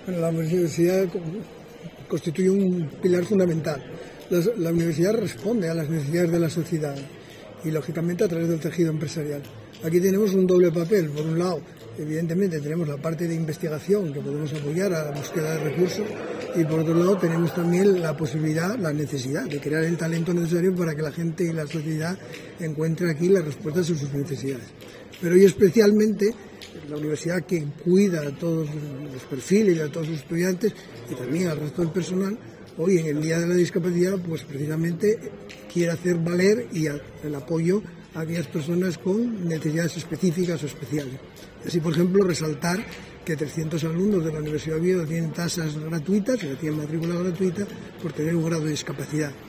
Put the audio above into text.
Bueno, la universidad constituye un pilar fundamental. La universidad responde a las necesidades de la sociedad y, lógicamente, a través del tejido empresarial. Aquí tenemos un doble papel. Por un lado, evidentemente, tenemos la parte de investigación que podemos apoyar a la búsqueda de recursos y, por otro lado, tenemos también la posibilidad, la necesidad de crear el talento necesario para que la gente y la sociedad encuentren aquí las respuestas a sus necesidades. Pero y especialmente la universidad, que cuida a todos los perfiles y a todos sus estudiantes y también al resto del personal, hoy en el Día de la Discapacidad, pues precisamente quiere hacer valer el apoyo a aquellas personas con necesidades específicas o especiales. Así, por ejemplo, resaltar que 300 alumnos de la Universidad de Oviedo tienen tasas gratuitas, tienen matrícula gratuita por tener un grado de discapacidad.